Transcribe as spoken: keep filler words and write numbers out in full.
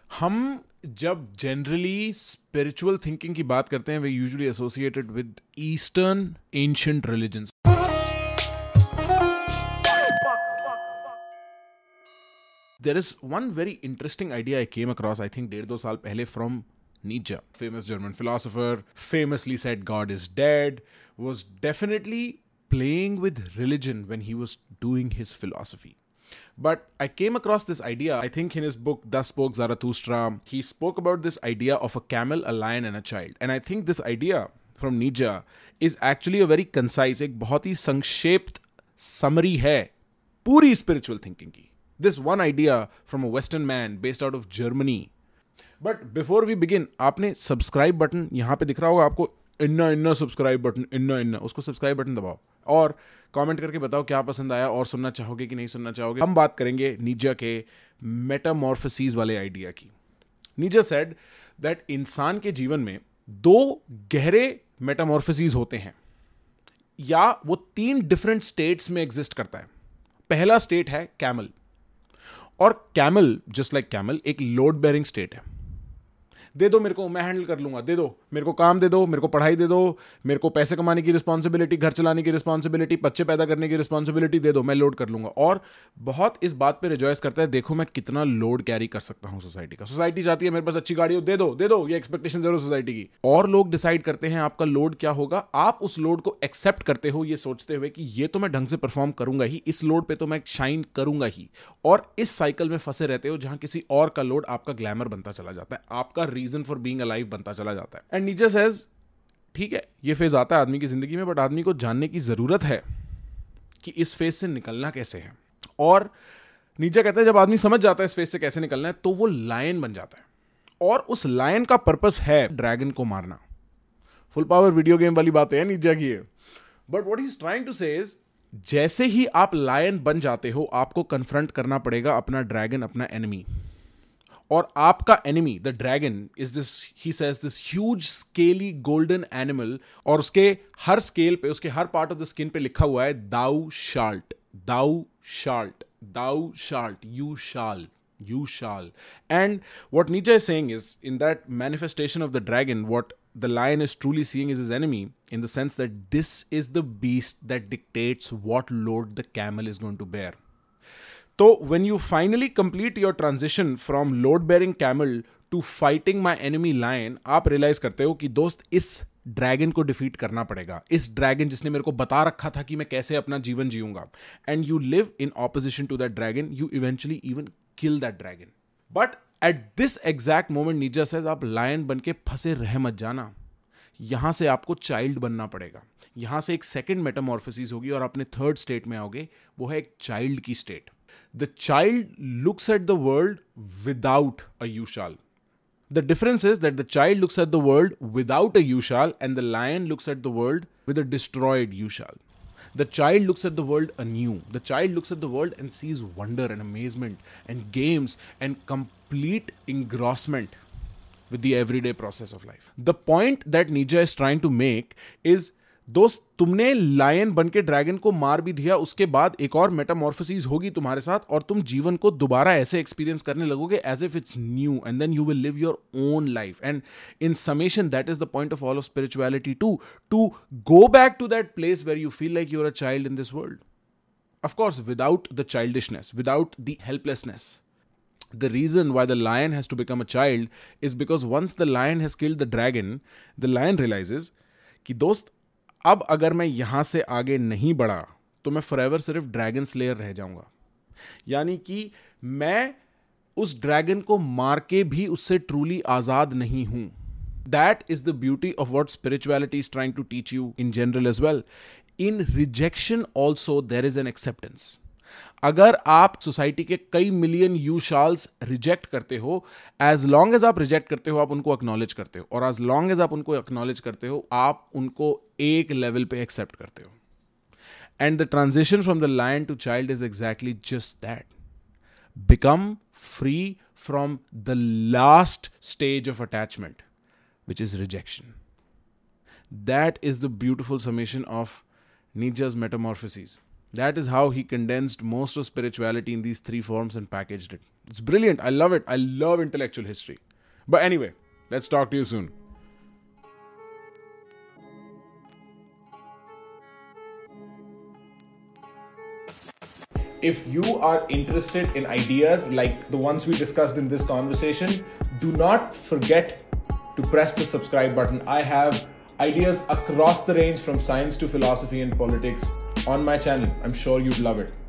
हम जब generally spiritual thinking की बात करते हैं वे usually associated with eastern ancient religions. There is one very interesting idea I came across, I think डेढ़ दो साल पहले from Nietzsche, famous German philosopher, famously said God is dead, was definitely playing with religion when he was doing his philosophy. But I came across this idea, I think in his book, Thus Spoke Zarathustra, he spoke about this idea of a camel, a lion and a child. And I think this idea from Nietzsche is actually a very concise, एक बहुत ही संक्षिप्त summary है पूरी spiritual thinking की. This one idea from a Western man based out of Germany. But before we begin, आपने subscribe button यहाँ पे दिख रहा होगा आपको, इन्ना इन्ना subscribe button, इन्ना इन्ना, उसको subscribe button दबाओ और कमेंट करके बताओ क्या पसंद आया और सुनना चाहोगे कि नहीं सुनना चाहोगे. हम बात करेंगे नीचे के मेटामॉर्फोसिस वाले आइडिया की. नीचे सेड दैट इंसान के जीवन में दो गहरे मेटामॉर्फोसिस होते हैं या वो तीन डिफरेंट स्टेट्स में एग्जिस्ट करता है. पहला स्टेट है कैमल. और कैमल जस्ट लाइक कैमल एक लोड बेयरिंग स्टेट है. दे दो मेरे को, मैं हैंडल कर लूंगा, दे दो मेरे को काम, दे दो मेरे को पढ़ाई, दे दो मेरे को पैसे कमाने की रिस्पॉन्सिबिलिटी, घर चलाने की रिस्पॉन्सिबिलिटी, बच्चे पैदा करने की रिस्पॉन्सिबिलिटी, दे दो मैं लोड कर लूंगा. और बहुत इस बात पे रिजॉइस करता है, देखो मैं कितना लोड कैरी कर सकता हूं सोसाइटी का. सोसाइटी चाहती है मेरे पास अच्छी गाड़ी हो, दे दो दे दो ये एक्सपेक्टेशन दे दो सोसाइटी की. और लोग डिसाइड करते हैं आपका लोड क्या होगा. आप उस लोड को एक्सेप्ट करते हो ये सोचते हुए कि ये तो मैं ढंग से परफॉर्म करूंगा ही, इस लोड पे तो मैं शाइन करूंगा ही. और इस साइकिल में फंसे रहते हो जहां किसी और का लोड आपका ग्लैमर बनता चला जाता है, आपका रीजन फॉर बीइंग अलाइव बनता चला जाता है. एंड नीचे सेज ठीक है ये फेज आता है आदमी की जिंदगी में, बट आदमी को जानने की जरूरत है कि इस फेज से निकलना कैसे है. और नीचे कहता है जब आदमी समझ जाता है इस फेज से कैसे निकलना है तो वो लायन बन जाता है. और उस लायन का पर्पस है ड्रैगन को मारना. फुल पावर वीडियो गेम वाली बात है नीचे की. But what he is trying to say is जैसे ही आप लायन बन जाते हो आपको कन्फ्रंट करना पड़ेगा अपना ड्रैगन, अपना एनिमी. और आपका enemy the dragon is this, he says this huge scaly golden animal. और उसके हर स्केल पे, उसके हर पार्ट ऑफ द स्किन पे लिखा हुआ है thou shalt, thou shalt, thou shalt, you shall, you shall. And what Nietzsche is saying is, in that manifestation of the dragon, what the lion is truly seeing is his enemy, in the sense that this is the beast that dictates what load the camel is going to bear. So when you finally complete your transition from load bearing camel to fighting my enemy lion, आप realize करते हो कि दोस्त इस dragon को defeat करना पड़ेगा. इस ड्रैगन जिसने मेरे को बता रखा था कि मैं कैसे अपना जीवन जीऊंगा. And you live in opposition to that dragon, you eventually even kill that dragon. But at this exact moment Nietzsche says आप लायन बन के फंसे रह मत जाना. यहां से आपको चाइल्ड बनना पड़ेगा. यहां से एक सेकंड मेटामॉर्फोसिस होगी और अपने थर्ड स्टेट में आओगे, वो है एक चाइल्ड की स्टेट. The child looks at the world without a you shall. The difference is that the child looks at the world without a you shall and the lion looks at the world with a destroyed you shall. The child looks at the world anew. The child looks at the world and sees wonder and amazement and games and complete engrossment with the everyday process of life. The point that Nietzsche is trying to make is, दोस्त तुमने lion बन के dragon को मार भी दिया, उसके बाद एक और मेटामॉर्फोसिस होगी तुम्हारे साथ और तुम जीवन को दोबारा ऐसे एक्सपीरियंस करने लगोगे as if it's new. And then you will live your own life. And in summation that is the point of all of spirituality to, to go back to that place where you feel like you are a child in this world. Of course without the childishness, without the helplessness. The reason why the lion has to become a child is because once the lion has killed the dragon, the lion realizes कि दोस्त अब अगर मैं यहां से आगे नहीं बढ़ा तो मैं फॉरएवर सिर्फ ड्रैगन स्लेयर रह जाऊंगा. यानी कि मैं उस ड्रैगन को मार के भी उससे ट्रूली आजाद नहीं हूं. That is the beauty of what spirituality is trying to teach you in general as well. In rejection also there is an acceptance. अगर आप सोसाइटी के कई मिलियन यू शाल्स रिजेक्ट करते हो, एज लॉन्ग एज आप reject करते हो आप उनको एक्नॉलेज करते हो, और एज लॉन्ग एज आप उनको एक्नॉलेज करते हो आप उनको एक लेवल पे एक्सेप्ट करते हो. And the transition from the lion to child is exactly just that. Become free from the last stage of attachment which is rejection. That is the beautiful summation of Nietzsche's metamorphoses. That is how he condensed most of spirituality in these three forms and packaged it. It's brilliant. I love it. I love intellectual history. But anyway, let's talk to you soon. If you are interested in ideas like the ones we discussed in this conversation, do not forget to press the subscribe button. I have ideas across the range from science to philosophy and politics on my channel. I'm sure you'd love it.